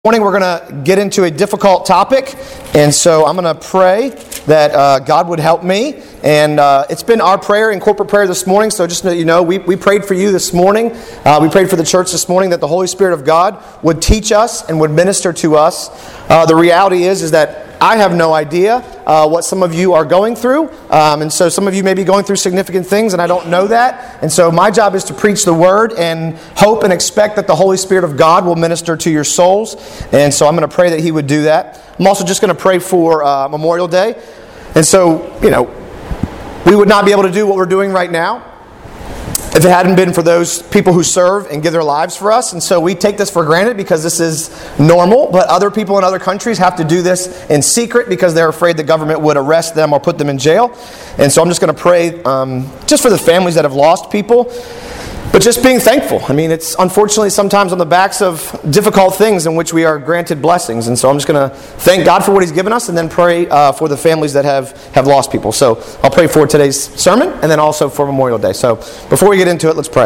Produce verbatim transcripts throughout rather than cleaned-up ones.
Morning we're going to get into a difficult topic, and so I'm going to pray that uh, God would help me. And uh, it's been our prayer in corporate prayer this morning, so just so you know, we, we prayed for you this morning. Uh, we prayed for the church this morning that the Holy Spirit of God would teach us and would minister to us. Uh, the reality is, is that I have no idea uh, what some of you are going through, um, and so some of you may be going through significant things, and I don't know that. And so my job is to preach the Word and hope and expect that the Holy Spirit of God will minister to your souls. And so I'm going to pray that He would do that. I'm also just going to pray for uh, Memorial Day. And so, you know, we would not be able to do what we're doing right now if it hadn't been for those people who serve and give their lives for us. And so we take this for granted because this is normal, but other people in other countries have to do this in secret because they're afraid the government would arrest them or put them in jail. And so I'm just going to pray um, just for the families that have lost people, but just being thankful. I mean, it's unfortunately sometimes on the backs of difficult things in which we are granted blessings. And so I'm just going to thank God for what He's given us and then pray uh, for the families that have, have lost people. So I'll pray for today's sermon and then also for Memorial Day. So before we get into it, let's pray.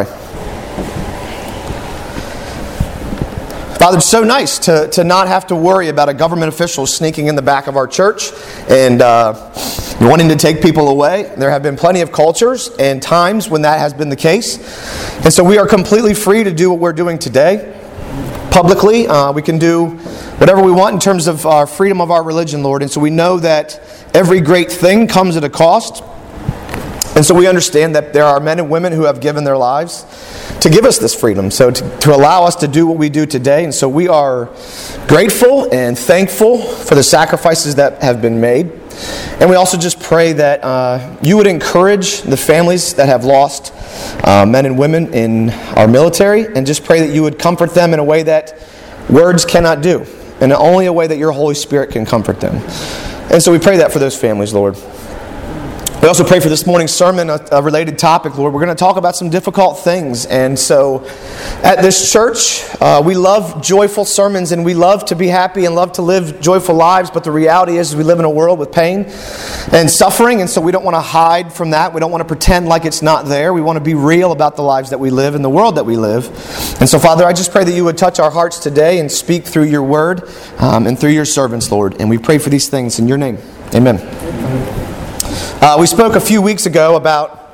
Father, it's so nice to, to not have to worry about a government official sneaking in the back of our church and uh, wanting to take people away. There have been plenty of cultures and times when that has been the case. And so we are completely free to do what we're doing today. Publicly, uh, we can do whatever we want in terms of our freedom of our religion, Lord. And so we know that every great thing comes at a cost. And so we understand that there are men and women who have given their lives to give us this freedom, so to, to allow us to do what we do today. And so we are grateful and thankful for the sacrifices that have been made. And we also just pray that uh, you would encourage the families that have lost uh, men and women in our military, and just pray that you would comfort them in a way that words cannot do, and only a way that your Holy Spirit can comfort them. And so we pray that for those families, Lord. We also pray for this morning's sermon, a, a related topic, Lord. We're going to talk about some difficult things. And so at this church, uh, we love joyful sermons and we love to be happy and love to live joyful lives. But the reality is we live in a world with pain and suffering. And so we don't want to hide from that. We don't want to pretend like it's not there. We want to be real about the lives that we live and the world that we live. And so, Father, I just pray that you would touch our hearts today and speak through your word um, and through your servants, Lord. And we pray for these things in your name. Amen. Uh, we spoke a few weeks ago about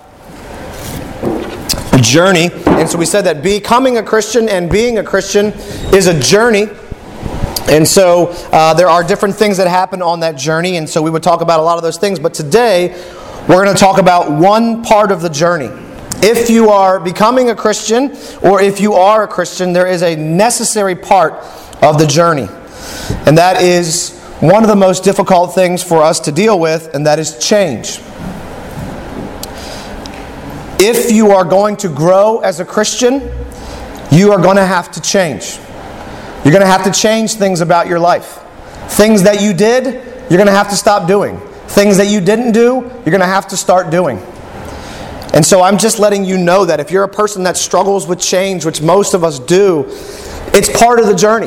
a journey, and so we said that becoming a Christian and being a Christian is a journey. And so uh, there are different things that happen on that journey, and so we would talk about a lot of those things. But today, we're going to talk about one part of the journey. If you are becoming a Christian, or if you are a Christian, there is a necessary part of the journey, and that is one of the most difficult things for us to deal with, and that is change. If you are going to grow as a Christian, you are going to have to change. You're going to have to change things about your life. Things that you did, you're going to have to stop doing. Things that you didn't do, you're going to have to start doing. And so I'm just letting you know that if you're a person that struggles with change, which most of us do, it's part of the journey.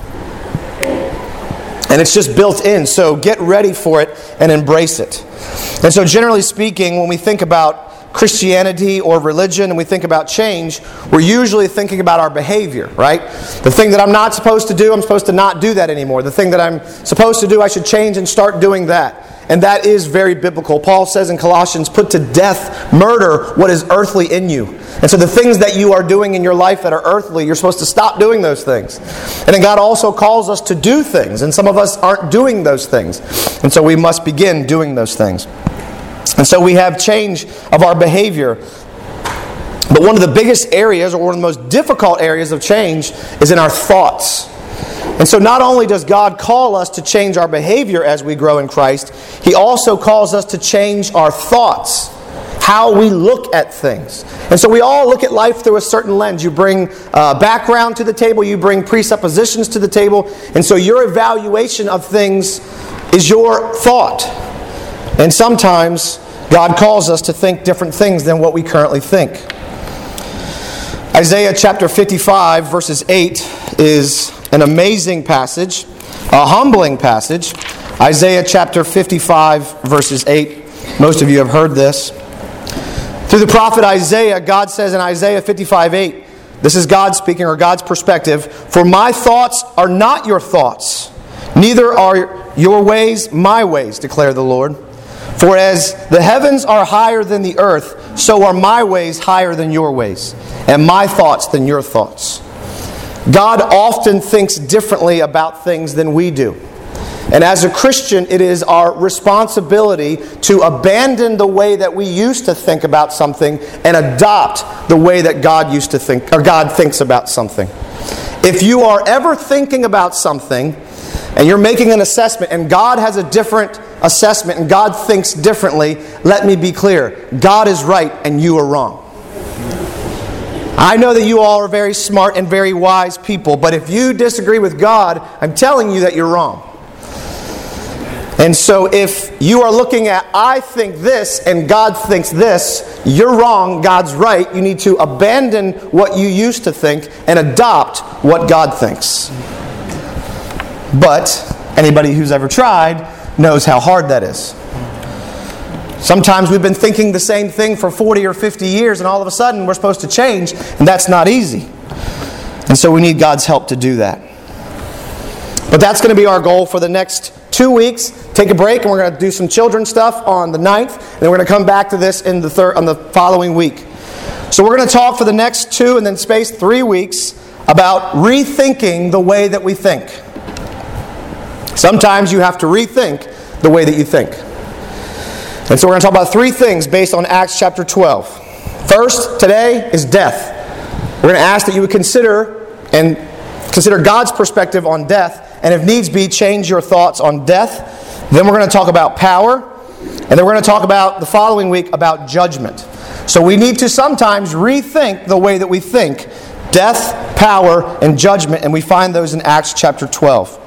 And it's just built in, so get ready for it and embrace it. And so generally speaking, when we think about Christianity or religion and we think about change, we're usually thinking about our behavior, right? The thing that I'm not supposed to do, I'm supposed to not do that anymore. The thing that I'm supposed to do, I should change and start doing that. And that is very biblical. Paul says in Colossians, put to death, murder what is earthly in you. And so the things that you are doing in your life that are earthly, you're supposed to stop doing those things. And then God also calls us to do things. And some of us aren't doing those things. And so we must begin doing those things. And so we have change of our behavior. But one of the biggest areas, or one of the most difficult areas of change, is in our thoughts. And so not only does God call us to change our behavior as we grow in Christ, He also calls us to change our thoughts, how we look at things. And so we all look at life through a certain lens. You bring uh, background to the table, you bring presuppositions to the table, and so your evaluation of things is your thought. And sometimes God calls us to think different things than what we currently think. Isaiah chapter fifty-five, verses eight is an amazing passage, a humbling passage. Isaiah chapter fifty-five, verses eight. Most of you have heard this. Through the prophet Isaiah, God says in Isaiah fifty-five eight, This is God speaking, or God's perspective. For my thoughts are not your thoughts, neither are your ways my ways, declare the Lord. For as the heavens are higher than the earth, so are my ways higher than your ways, and my thoughts than your thoughts. God often thinks differently about things than we do. And as a Christian, it is our responsibility to abandon the way that we used to think about something and adopt the way that God used to think, or God thinks about something. If you are ever thinking about something and you're making an assessment and God has a different assessment and God thinks differently, let me be clear. God is right and you are wrong. I know that you all are very smart and very wise people, but if you disagree with God, I'm telling you that you're wrong. And so if you are looking at, I think this and God thinks this, you're wrong, God's right. You need to abandon what you used to think and adopt what God thinks. But anybody who's ever tried knows how hard that is. Sometimes we've been thinking the same thing for forty or fifty years and all of a sudden we're supposed to change, and that's not easy. And so we need God's help to do that. But that's going to be our goal for the next two weeks. Take a break and we're going to do some children's stuff on the ninth, and then we're going to come back to this in the third on the following week. So we're going to talk for the next two and then space three weeks about rethinking the way that we think. Sometimes you have to rethink the way that you think. And so we're going to talk about three things based on Acts chapter twelve. First, today is death. We're going to ask that you would consider and consider God's perspective on death, and if needs be, change your thoughts on death. Then we're going to talk about power, and then we're going to talk about the following week about judgment. So we need to sometimes rethink the way that we think. Death, power, and judgment, and we find those in Acts chapter twelve.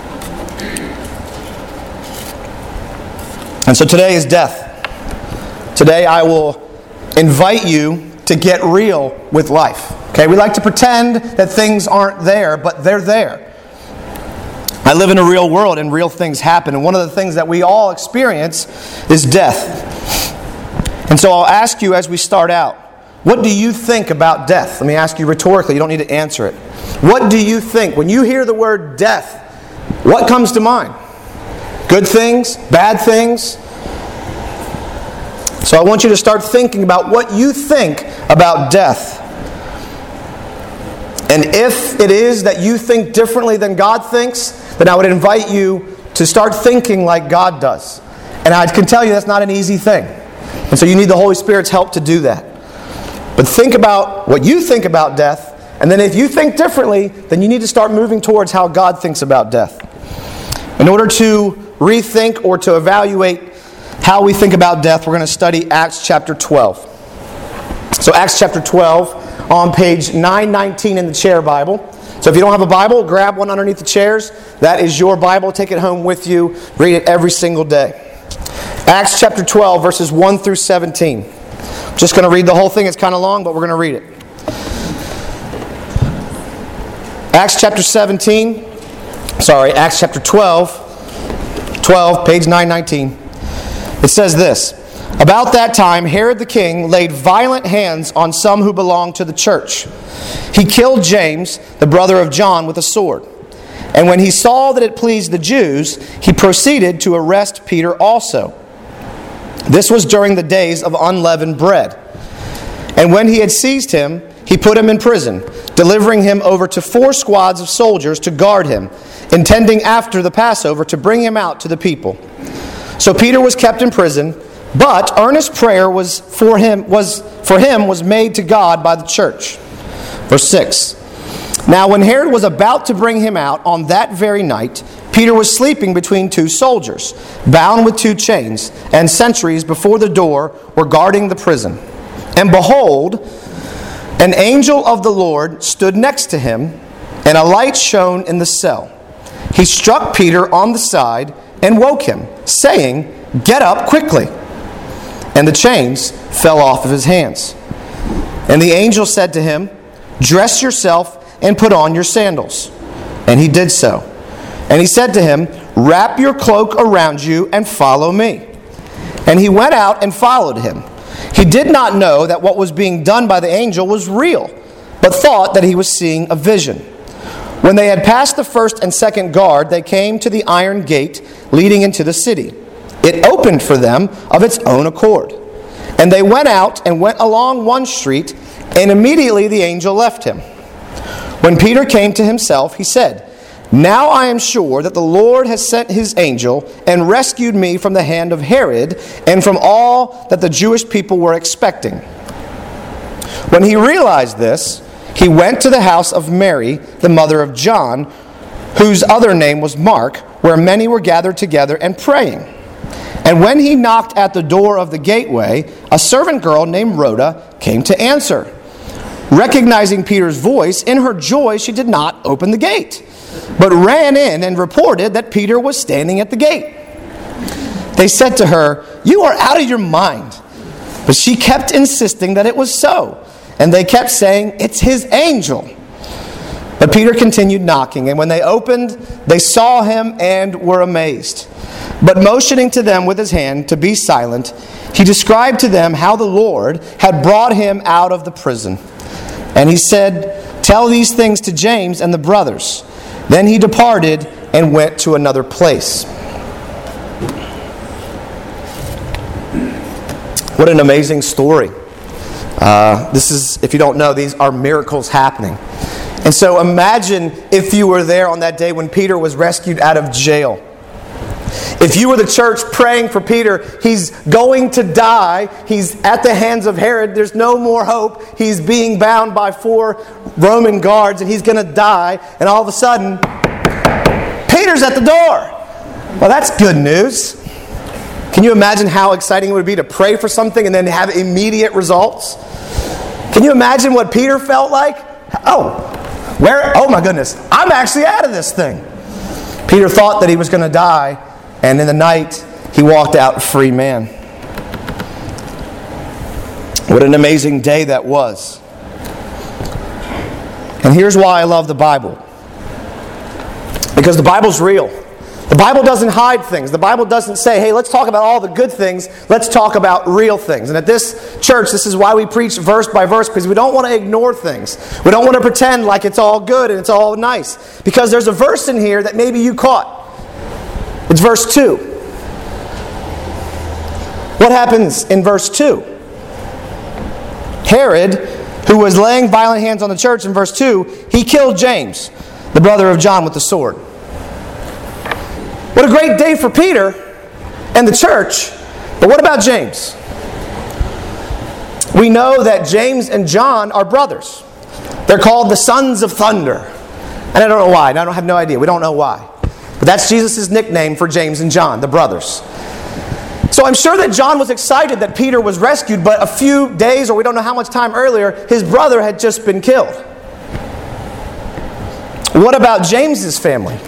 And so today is death. Today I will invite you to get real with life. Okay, we like to pretend that things aren't there, but they're there. I live in a real world and real things happen. And one of the things that we all experience is death. And so I'll ask you as we start out, what do you think about death? Let me ask you rhetorically. You don't need to answer it. What do you think? When you hear the word death, what comes to mind? Good things? Bad things? So I want you to start thinking about what you think about death. And if it is that you think differently than God thinks, then I would invite you to start thinking like God does. And I can tell you that's not an easy thing. And so you need the Holy Spirit's help to do that. But think about what you think about death, and then if you think differently, then you need to start moving towards how God thinks about death. In order to rethink or to evaluate how we think about death, we're going to study Acts chapter twelve. So Acts chapter twelve on page nine nineteen in the chair Bible. So if you don't have a Bible, grab one underneath the chairs. That is your Bible. Take it home with you. Read it every single day. Acts chapter twelve, verses one through seventeen. I'm just going to read the whole thing. It's kind of long, but we're going to read it. Acts chapter seventeen. Sorry, Acts chapter twelve. twelve, page nine nineteen. It says this. About that time, Herod the king laid violent hands on some who belonged to the church. He killed James, the brother of John, with a sword. And when he saw that it pleased the Jews, he proceeded to arrest Peter also. This was during the days of unleavened bread. And when he had seized him, he put him in prison, delivering him over to four squads of soldiers to guard him, intending after the Passover to bring him out to the people. So Peter was kept in prison, but earnest prayer was for him was for him was made to God by the church. Verse six. Now when Herod was about to bring him out on that very night, Peter was sleeping between two soldiers, bound with two chains, and sentries before the door were guarding the prison. And behold, an angel of the Lord stood next to him, and a light shone in the cell. He struck Peter on the side and woke him, saying, "Get up quickly." And the chains fell off of his hands. And the angel said to him, "Dress yourself and put on your sandals." And he did so. And he said to him, "Wrap your cloak around you and follow me." And he went out and followed him. He did not know that what was being done by the angel was real, but thought that he was seeing a vision. When they had passed the first and second guard, they came to the iron gate leading into the city. It opened for them of its own accord. And they went out and went along one street, and immediately the angel left him. When Peter came to himself, he said, "Now I am sure that the Lord has sent his angel and rescued me from the hand of Herod and from all that the Jewish people were expecting." When he realized this, he went to the house of Mary, the mother of John, whose other name was Mark, where many were gathered together and praying. And when he knocked at the door of the gateway, a servant girl named Rhoda came to answer. Recognizing Peter's voice, in her joy she did not open the gate, but ran in and reported that Peter was standing at the gate. They said to her, "You are out of your mind." But she kept insisting that it was so. And they kept saying, "It's his angel." But Peter continued knocking, and when they opened, they saw him and were amazed. But motioning to them with his hand to be silent, he described to them how the Lord had brought him out of the prison. And he said, "Tell these things to James and the brothers." Then he departed and went to another place. What an amazing story. Uh, this is, if you don't know, these are miracles happening. And so imagine if you were there on that day when Peter was rescued out of jail. If you were the church praying for Peter, he's going to die. He's at the hands of Herod. There's no more hope. He's being bound by four Roman guards and he's going to die. And all of a sudden, Peter's at the door. Well, that's good news. Can you imagine how exciting it would be to pray for something and then have immediate results? Can you imagine what Peter felt like? Oh, where? Oh my goodness, I'm actually out of this thing. Peter thought that he was going to die, and in the night, he walked out a free man. What an amazing day that was. And here's why I love the Bible. Because the Bible's real. The Bible doesn't hide things. The Bible doesn't say, hey, let's talk about all the good things. Let's talk about real things. And at this church, this is why we preach verse by verse, because we don't want to ignore things. We don't want to pretend like it's all good and it's all nice. Because there's a verse in here that maybe you caught. It's verse two. What happens in verse two? Herod, who was laying violent hands on the church in verse two, he killed James, the brother of John, with the sword. What a great day for Peter and the church. But what about James? We know that James and John are brothers. They're called the sons of thunder. And I don't know why. I don't have no idea. We don't know why. But that's Jesus' nickname for James and John, the brothers. So I'm sure that John was excited that Peter was rescued, but a few days, or we don't know how much time earlier, his brother had just been killed. What about James's family?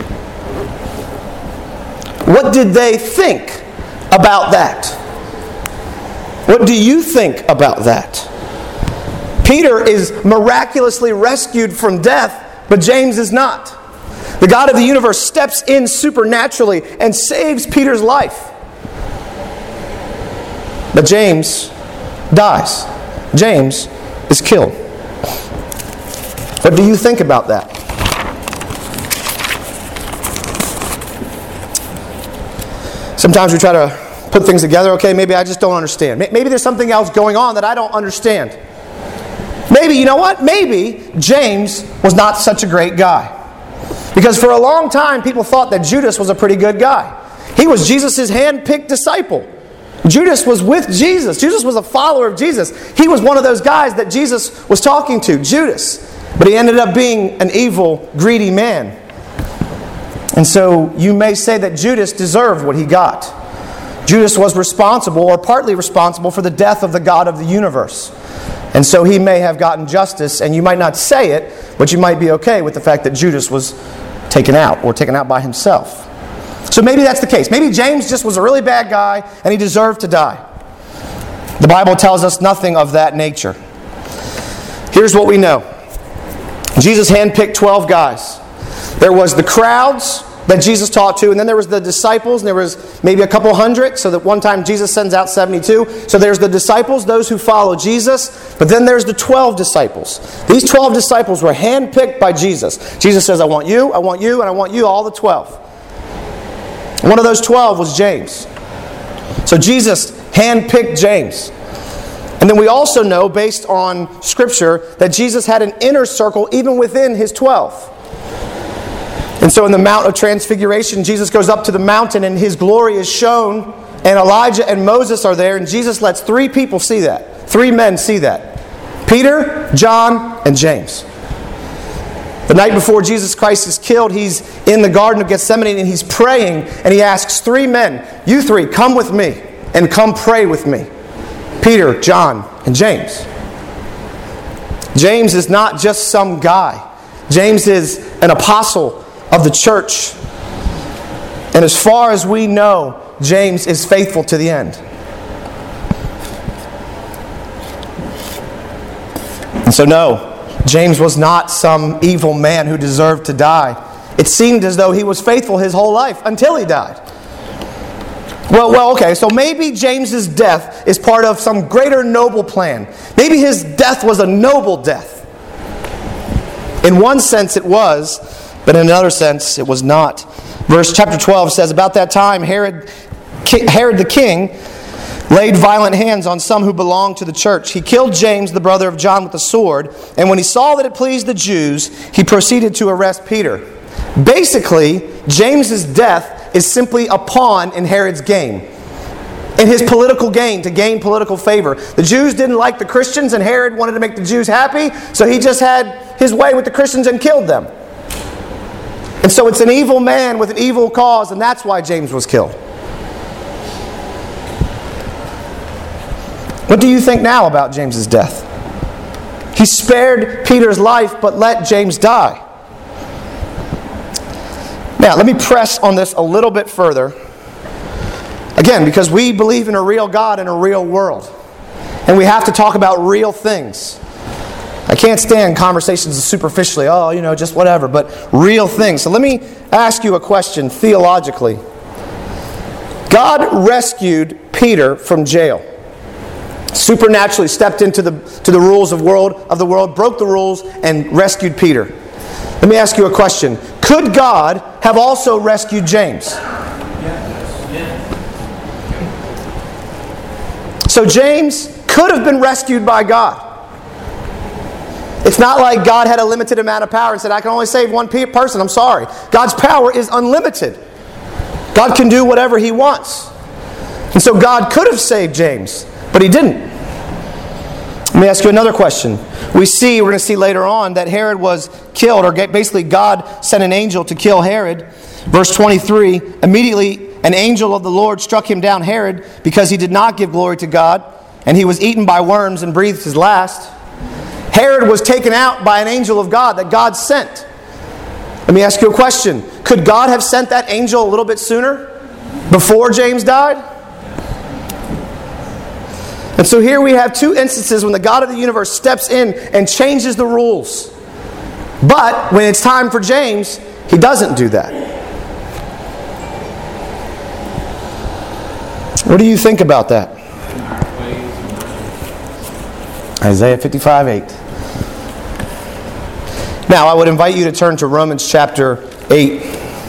What did they think about that? What do you think about that? Peter is miraculously rescued from death, but James is not. The God of the universe steps in supernaturally and saves Peter's life. But James dies. James is killed. What do you think about that? Sometimes we try to put things together. Okay, maybe I just don't understand. Maybe there's something else going on that I don't understand. Maybe, you know what? Maybe James was not such a great guy. Because for a long time, people thought that Judas was a pretty good guy. He was Jesus' hand-picked disciple. Judas was with Jesus. Judas was a follower of Jesus. He was one of those guys that Jesus was talking to, Judas. But he ended up being an evil, greedy man. And so you may say that Judas deserved what he got. Judas was responsible, or partly responsible, for the death of the God of the universe. And so he may have gotten justice, and you might not say it, but you might be okay with the fact that Judas was taken out, or taken out by himself. So maybe that's the case. Maybe James just was a really bad guy, and he deserved to die. The Bible tells us nothing of that nature. Here's what we know. Jesus handpicked twelve guys. There was the crowds that Jesus taught to, and then there was the disciples, and there was maybe a couple hundred, so that one time Jesus sends out seventy-two. So there's the disciples, those who follow Jesus, but then there's the twelve disciples. These twelve disciples were handpicked by Jesus. Jesus says, I want you, I want you, and I want you, all the twelve. One of those twelve was James. So Jesus handpicked James. And then we also know, based on Scripture, that Jesus had an inner circle even within his twelve. And so in the Mount of Transfiguration, Jesus goes up to the mountain and his glory is shown, and Elijah and Moses are there, and Jesus lets three people see that. Three men see that. Peter, John, and James. The night before Jesus Christ is killed, he's in the Garden of Gethsemane and he's praying, and he asks three men, you three, come with me and come pray with me. Peter, John, and James. James is not just some guy. James is an apostle of the church. And as far as we know, James is faithful to the end. And so no, James was not some evil man who deserved to die. It seemed as though he was faithful his whole life until he died. Well, well, okay, so maybe James's death is part of some greater noble plan. Maybe his death was a noble death. In one sense it was, but in another sense it was not. Verse chapter twelve says, about that time Herod, Herod the king laid violent hands on some who belonged to the church. He killed James, the brother of John, with a sword, and when he saw that it pleased the Jews, he proceeded to arrest Peter. Basically, James's death is simply a pawn in Herod's game. In his political gain, to gain political favor. The Jews didn't like the Christians, and Herod wanted to make the Jews happy, so he just had his way with the Christians and killed them. And so it's an evil man with an evil cause, and that's why James was killed. What do you think now about James's death? He spared Peter's life, but let James die. Now, let me press on this a little bit further. Again, because we believe in a real God and a real world. And we have to talk about real things. I can't stand conversations superficially, oh, you know, just whatever, but real things. So let me ask you a question theologically. God rescued Peter from jail. Supernaturally stepped into the to the rules of world of the world, broke the rules, and rescued Peter. Let me ask you a question. Could God have also rescued James? So James could have been rescued by God. It's not like God had a limited amount of power and said, I can only save one person. I'm sorry. God's power is unlimited. God can do whatever He wants. And so God could have saved James, but He didn't. Let me ask you another question. We see, we're going to see later on, that Herod was killed, or basically God sent an angel to kill Herod. Verse twenty-three, immediately an angel of the Lord struck him down, Herod, because he did not give glory to God, and he was eaten by worms and breathed his last. Herod was taken out by an angel of God that God sent. Let me ask you a question. Could God have sent that angel a little bit sooner? Before James died? And so here we have two instances when the God of the universe steps in and changes the rules. But when it's time for James, He doesn't do that. What do you think about that? Isaiah fifty-five eight. Now, I would invite you to turn to Romans chapter eight.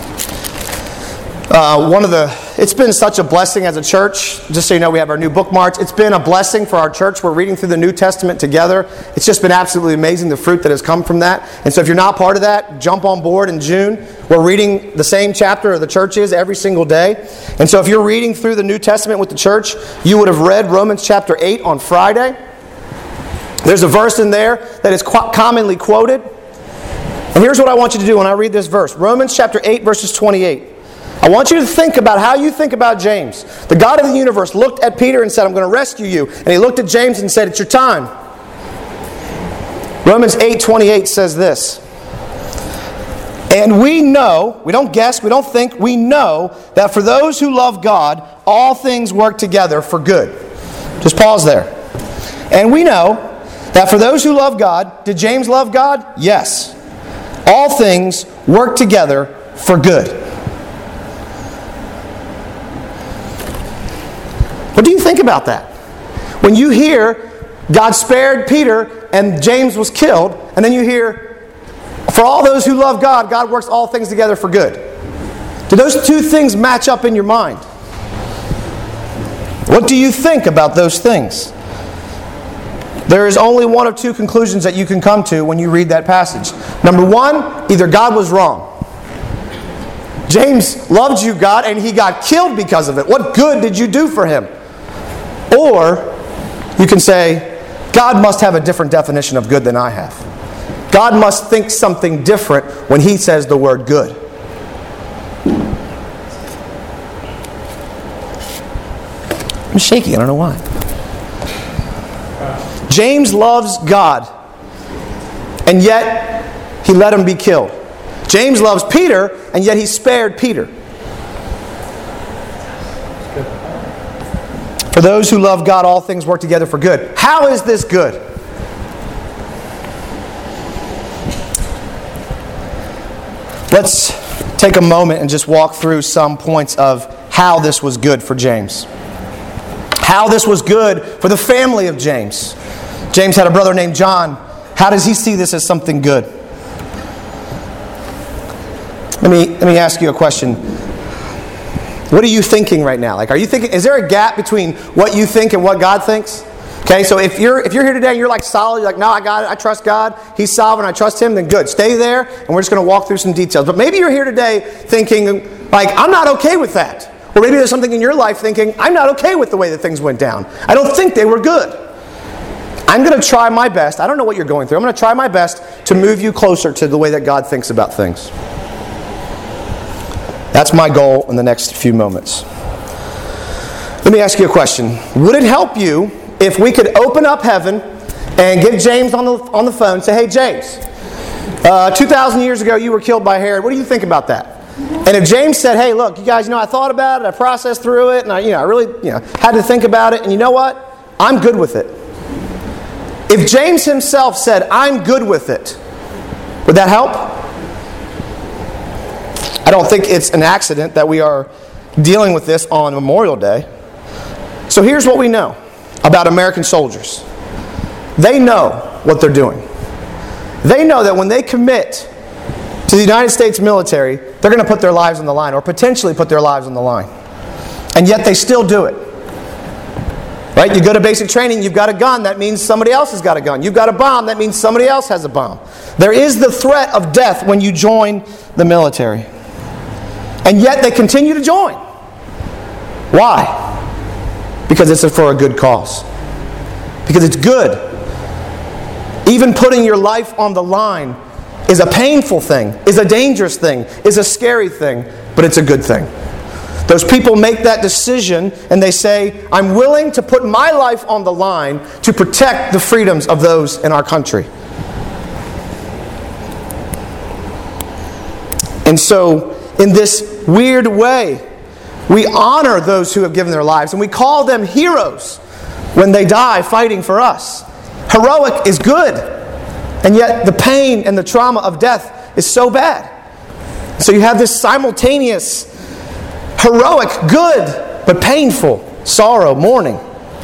Uh, one of the, it's been such a blessing as a church. Just so you know, we have our new bookmarks. It's been a blessing for our church. We're reading through the New Testament together. It's just been absolutely amazing, the fruit that has come from that. And so if you're not part of that, jump on board in June. We're reading the same chapter of the church is every single day. And so if you're reading through the New Testament with the church, you would have read Romans chapter eight on Friday. There's a verse in there that is qu- commonly quoted. And here's what I want you to do when I read this verse. Romans chapter eight, verses twenty-eight. I want you to think about how you think about James. The God of the universe looked at Peter and said, I'm going to rescue you. And He looked at James and said, it's your time. Romans eight twenty-eight says this. And we know, we don't guess, we don't think, we know that for those who love God, all things work together for good. Just pause there. And we know that for those who love God, did James love God? Yes. All things work together for good. think about that? When you hear God spared Peter and James was killed, and then you hear, for all those who love God, God works all things together for good. Do those two things match up in your mind? What do you think about those things? There is only one of two conclusions that you can come to when you read that passage. Number one, either God was wrong. James loved you, God, and he got killed because of it. What good did you do for him? Or you can say, God must have a different definition of good than I have. God must think something different when he says the word good. I'm shaking, I don't know why. James loves God, and yet he let him be killed. James loves Peter, and yet he spared Peter. For those who love God, all things work together for good. How is this good? Let's take a moment and just walk through some points of how this was good for James. How this was good for the family of James. James had a brother named John. How does he see this as something good? Let me, let me ask you a question. What are you thinking right now? Like, are you thinking, is there a gap between what you think and what God thinks? Okay, so if you're if you're here today and you're like solid, you're like, no, I got it, I trust God, He's sovereign, I trust Him, then good. Stay there, and we're just going to walk through some details. But maybe you're here today thinking, like, I'm not okay with that. Or maybe there's something in your life thinking, I'm not okay with the way that things went down. I don't think they were good. I'm going to try my best. I don't know what you're going through. I'm going to try my best to move you closer to the way that God thinks about things. That's my goal in the next few moments. Let me ask you a question. Would it help you if we could open up heaven and give James on the on the phone, say, hey, James, uh, two thousand years ago you were killed by Herod. What do you think about that? And if James said, hey, look, you guys, you know, I thought about it, I processed through it, and I, you know, I really, you know, had to think about it, and you know what? I'm good with it. If James himself said, I'm good with it, would that help? I don't think it's an accident that we are dealing with this on Memorial Day. So here's what we know about American soldiers. They know what they're doing. They know that when they commit to the United States military, they're going to put their lives on the line, or potentially put their lives on the line. And yet they still do it. Right? You go to basic training, you've got a gun, that means somebody else has got a gun. You've got a bomb, that means somebody else has a bomb. There is the threat of death when you join the military. And yet they continue to join. Why? Because it's for a good cause. Because it's good. Even putting your life on the line is a painful thing, is a dangerous thing, is a scary thing, but it's a good thing. Those people make that decision and they say, I'm willing to put my life on the line to protect the freedoms of those in our country. And so, in this weird way, we honor those who have given their lives, and we call them heroes when they die fighting for us. Heroic is good, and yet the pain and the trauma of death is so bad. So you have this simultaneous heroic, good, but painful sorrow, mourning.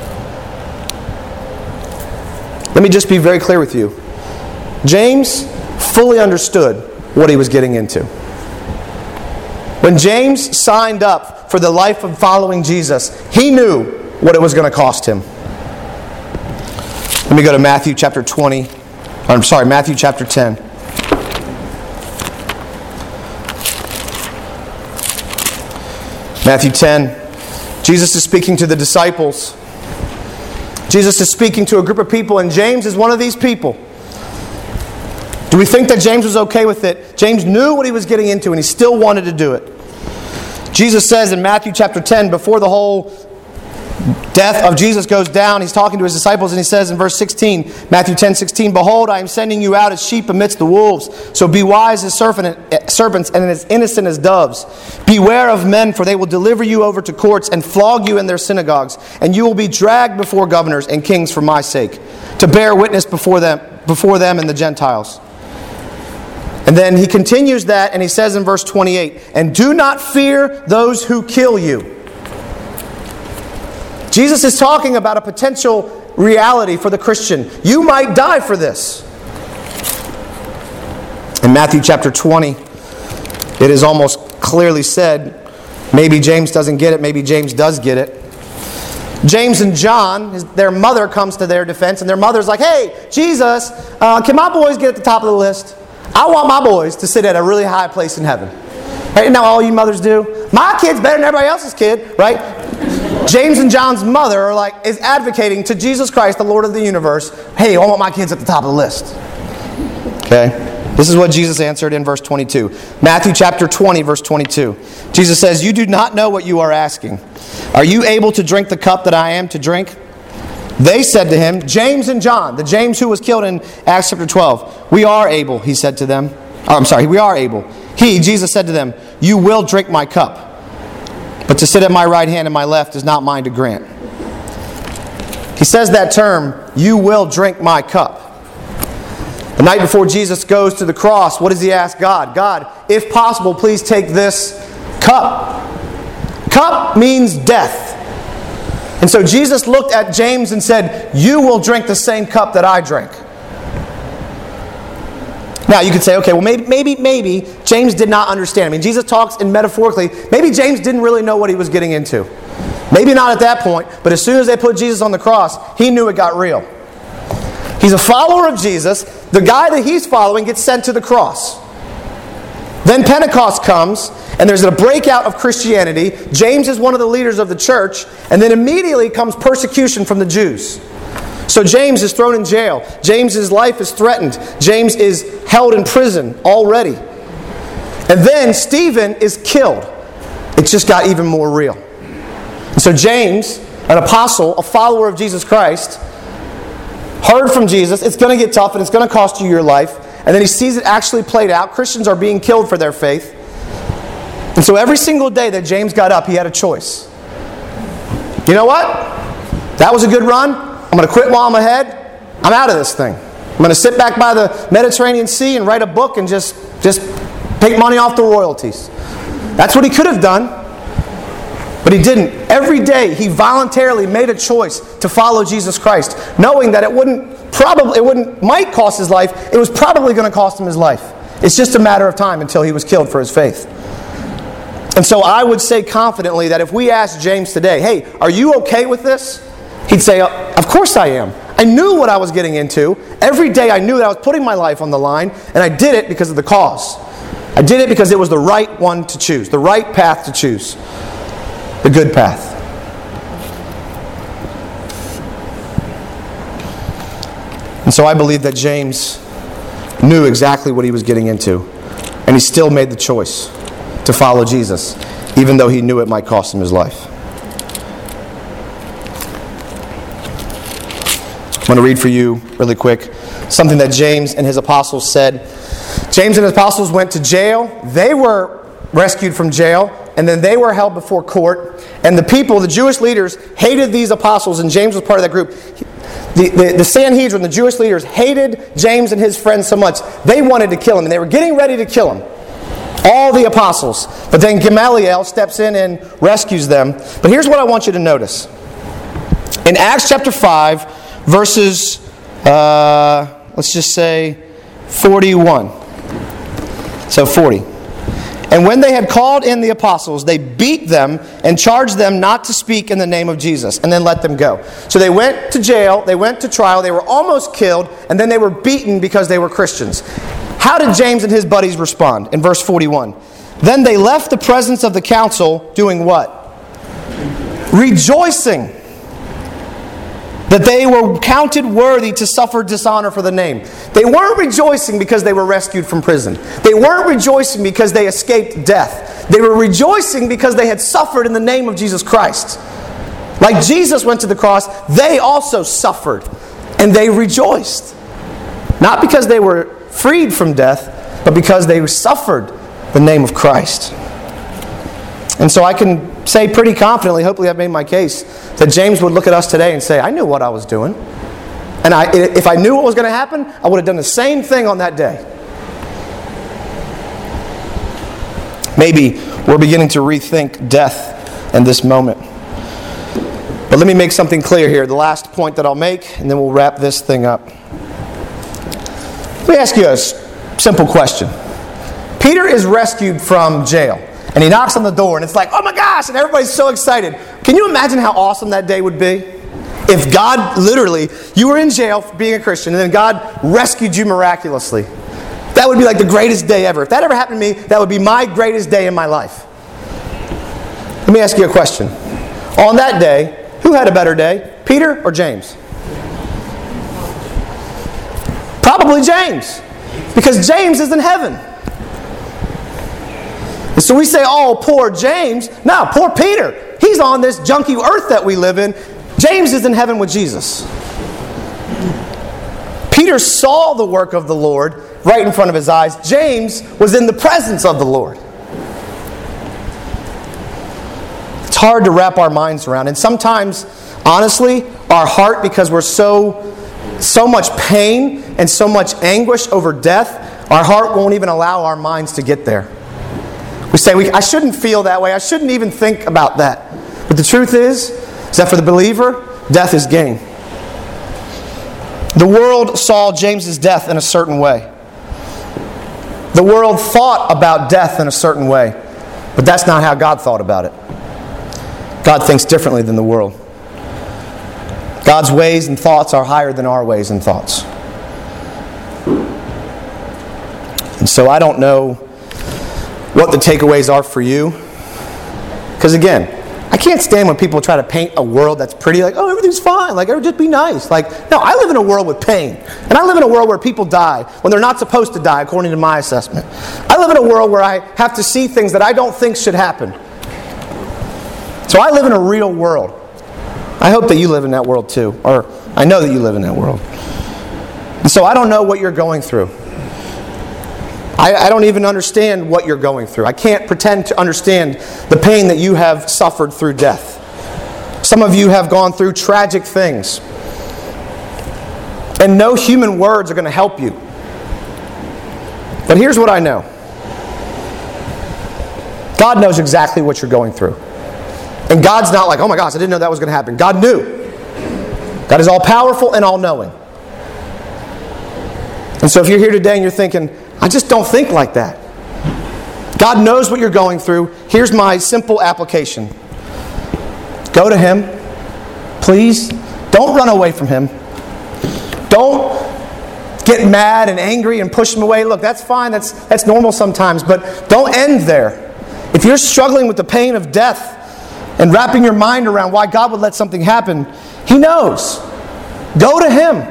Let me just be very clear with you. James fully understood what he was getting into. When James signed up for the life of following Jesus, he knew what it was going to cost him. Let me go to Matthew chapter twenty. I'm sorry, Matthew chapter ten. Matthew ten. Jesus is speaking to the disciples. Jesus is speaking to a group of people, and James is one of these people. Do we think that James was okay with it? James knew what he was getting into, and he still wanted to do it. Jesus says in Matthew chapter ten, before the whole death of Jesus goes down, he's talking to his disciples, and he says in verse sixteen, Matthew ten sixteen, behold, I am sending you out as sheep amidst the wolves. So be wise as serpents and as innocent as doves. Beware of men, for they will deliver you over to courts and flog you in their synagogues. And you will be dragged before governors and kings for my sake, to bear witness before them, before them and the Gentiles. And then he continues that, and he says in verse twenty-eight, and do not fear those who kill you. Jesus is talking about a potential reality for the Christian. You might die for this. In Matthew chapter twenty, it is almost clearly said, maybe James doesn't get it, maybe James does get it. James and John, his, their mother comes to their defense, and their mother's like, hey, Jesus, uh, can my boys get at the top of the list? I want my boys to sit at a really high place in heaven. Right? Isn't that all you mothers do? My kid's better than everybody else's kid, right? James and John's mother are like is advocating to Jesus Christ, the Lord of the universe, hey, I want my kids at the top of the list. Okay? This is what Jesus answered in verse twenty-two. Matthew chapter twenty, verse twenty-two. Jesus says, you do not know what you are asking. Are you able to drink the cup that I am to drink? They said to him, James and John, the James who was killed in Acts chapter twelve, we are able, he said to them. Oh, I'm sorry, we are able. He, Jesus, said to them, you will drink my cup. But to sit at my right hand and my left is not mine to grant. He says that term, you will drink my cup. The night before Jesus goes to the cross, what does he ask God? God, if possible, please take this cup. Cup means death. And so Jesus looked at James and said, you will drink the same cup that I drank. Now you could say, okay, well maybe, maybe, maybe James did not understand. I mean, Jesus talks in metaphorically. Maybe James didn't really know what he was getting into. Maybe not at that point, but as soon as they put Jesus on the cross, he knew it got real. He's a follower of Jesus. The guy that he's following gets sent to the cross. Then Pentecost comes, and there's a breakout of Christianity. James is one of the leaders of the church, and then immediately comes persecution from the Jews. So James is thrown in jail. James's life is threatened. James is held in prison already. And then Stephen is killed. It just got even more real. And so James, an apostle, a follower of Jesus Christ, heard from Jesus, it's going to get tough and it's going to cost you your life. And then he sees it actually played out. Christians are being killed for their faith. And so every single day that James got up, he had a choice. You know what? That was a good run. I'm going to quit while I'm ahead. I'm out of this thing. I'm going to sit back by the Mediterranean Sea and write a book and just, just take money off the royalties. That's what he could have done. But he didn't. Every day he voluntarily made a choice to follow Jesus Christ, knowing that it wouldn't probably it wouldn't might cost his life. It was probably going to cost him his life. It's just a matter of time until he was killed for his faith. And so I would say confidently that if we asked James today, hey, are you okay with this? He'd say, of course I am. I knew what I was getting into. Every day I knew that I was putting my life on the line, and I did it because of the cause. I did it because it was the right one to choose, the right path to choose, the good path. And so I believe that James knew exactly what he was getting into, and he still made the choice to follow Jesus, even though he knew it might cost him his life. I'm going to read for you really quick something that James and his apostles said. James and his apostles went to jail. They were rescued from jail, and then they were held before court. And the people, the Jewish leaders, hated these apostles, and James was part of that group. The, the, the Sanhedrin, the Jewish leaders, hated James and his friends so much, they wanted to kill him, and they were getting ready to kill him. All the apostles. But then Gamaliel steps in and rescues them. But here's what I want you to notice. In Acts chapter five, verses, uh, let's just say, forty-one. So forty. And when they had called in the apostles, they beat them and charged them not to speak in the name of Jesus, and then let them go. So they went to jail, they went to trial, they were almost killed, and then they were beaten because they were Christians. How did James and his buddies respond? In verse forty-one. Then they left the presence of the council doing what? Rejoicing that they were counted worthy to suffer dishonor for the name. They weren't rejoicing because they were rescued from prison. They weren't rejoicing because they escaped death. They were rejoicing because they had suffered in the name of Jesus Christ. Like Jesus went to the cross, they also suffered. And they rejoiced. Not because they were freed from death, but because they suffered the name of Christ. And so I can say pretty confidently, hopefully I've made my case, that James would look at us today and say, I knew what I was doing. And I, if I knew what was going to happen, I would have done the same thing on that day. Maybe we're beginning to rethink death in this moment. But let me make something clear here. The last point that I'll make, and then we'll wrap this thing up. Let me ask you a simple question. Peter is rescued from jail, and he knocks on the door, and it's like, oh my gosh, and everybody's so excited. Can you imagine how awesome that day would be? If God, literally, you were in jail for being a Christian, and then God rescued you miraculously. That would be like the greatest day ever. If that ever happened to me, that would be my greatest day in my life. Let me ask you a question. On that day, who had a better day, Peter or James? Probably James, because James is in heaven. And so we say, oh, poor James. No, poor Peter. He's on this junky earth that we live in. James is in heaven with Jesus. Peter saw the work of the Lord right in front of his eyes. James was in the presence of the Lord. It's hard to wrap our minds around. And sometimes, honestly, our heart, because we're so, so much pain and so much anguish over death, our heart won't even allow our minds to get there. We say, we, I shouldn't feel that way. I shouldn't even think about that. But the truth is, is that for the believer, death is gain. The world saw James's death in a certain way. The world thought about death in a certain way. But that's not how God thought about it. God thinks differently than the world. God's ways and thoughts are higher than our ways and thoughts. And so I don't know what the takeaways are for you. Because again, I can't stand when people try to paint a world that's pretty, like, oh, everything's fine, like, it'll just be nice. Like, no, I live in a world with pain. And I live in a world where people die when they're not supposed to die, according to my assessment. I live in a world where I have to see things that I don't think should happen. So I live in a real world. I hope that you live in that world too. Or I know that you live in that world. And so I don't know what you're going through. I, I don't even understand what you're going through. I can't pretend to understand the pain that you have suffered through death. Some of you have gone through tragic things. And no human words are going to help you. But here's what I know. God knows exactly what you're going through. And God's not like, oh my gosh, I didn't know that was going to happen. God knew. God is all-powerful and all-knowing. And so if you're here today and you're thinking, I just don't think like that. God knows what you're going through. Here's my simple application. Go to Him. Please. Don't run away from Him. Don't get mad and angry and push Him away. Look, that's fine. That's, that's normal sometimes. But don't end there. If you're struggling with the pain of death and wrapping your mind around why God would let something happen, He knows. Go to Him.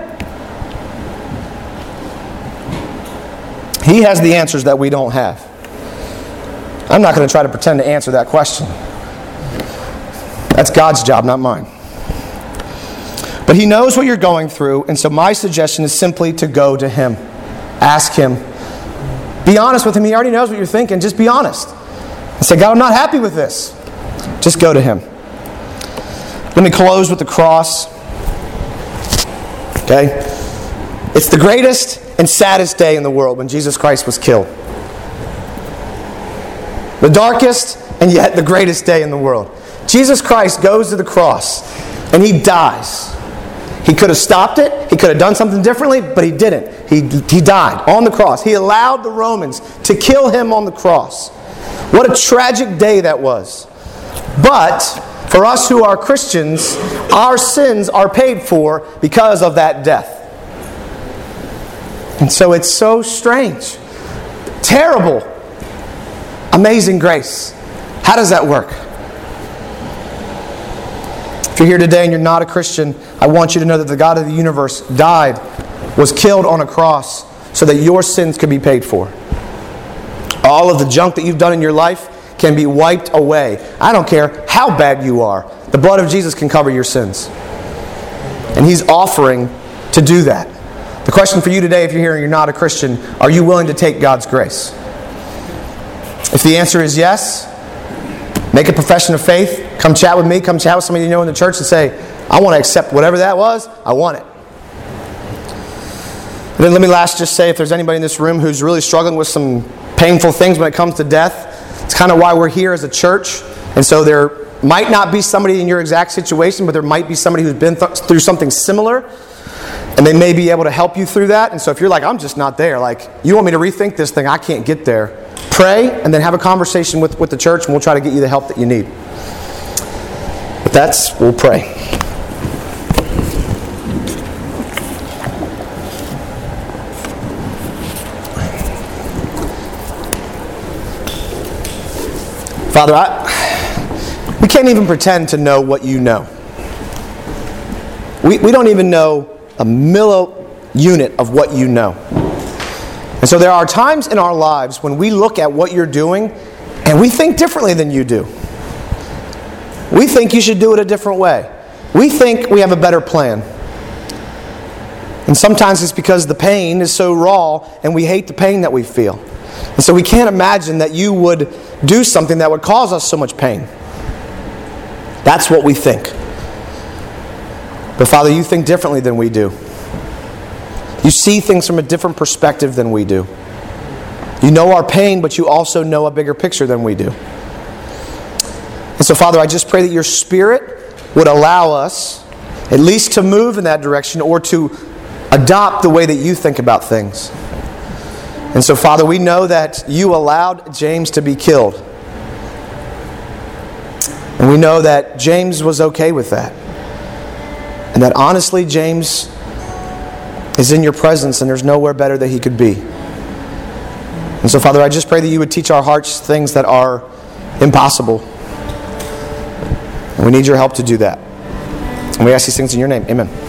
He has the answers that we don't have. I'm not going to try to pretend to answer that question. That's God's job, not mine. But He knows what you're going through, and so my suggestion is simply to go to Him. Ask Him. Be honest with Him. He already knows what you're thinking. Just be honest. And say, God, I'm not happy with this. Just go to Him. Let me close with the cross. Okay? It's the greatest and saddest day in the world when Jesus Christ was killed. The darkest and yet the greatest day in the world. Jesus Christ goes to the cross and He dies. He could have stopped it. He could have done something differently, but He didn't. He, he died on the cross. He allowed the Romans to kill Him on the cross. What a tragic day that was. But for us who are Christians, our sins are paid for because of that death. And so it's so strange. Terrible. Amazing grace. How does that work? If you're here today and you're not a Christian, I want you to know that the God of the universe died, was killed on a cross so that your sins could be paid for. All of the junk that you've done in your life can be wiped away. I don't care how bad you are. The blood of Jesus can cover your sins. And He's offering to do that. The question for you today, if you're here and you're not a Christian, are you willing to take God's grace? If the answer is yes, make a profession of faith. Come chat with me. Come chat with somebody you know in the church and say, I want to accept whatever that was. I want it. And then let me last just say, if there's anybody in this room who's really struggling with some painful things when it comes to death, It's kind of why we're here as a church. And so there might not be somebody in your exact situation, but there might be somebody who's been th- through something similar, and they may be able to help you through that. And so if you're like, I'm just not there, like, you want me to rethink this thing, I can't get there, pray and then have a conversation with, with the church, and we'll try to get you the help that you need. But that's, we'll pray. Father, I, we can't even pretend to know what you know. We, we don't even know a milli unit of what you know. And so there are times in our lives when we look at what you're doing and we think differently than you do. We think you should do it a different way. We think we have a better plan. And sometimes it's because the pain is so raw and we hate the pain that we feel. And so we can't imagine that you would do something that would cause us so much pain. That's what we think. But Father, you think differently than we do. You see things from a different perspective than we do. You know our pain, but you also know a bigger picture than we do. And so, Father, I just pray that your Spirit would allow us at least to move in that direction or to adopt the way that you think about things. And so, Father, we know that you allowed James to be killed. And we know that James was okay with that. And that honestly, James is in your presence and there's nowhere better that he could be. And so, Father, I just pray that you would teach our hearts things that are impossible. And we need your help to do that. And we ask these things in your name. Amen.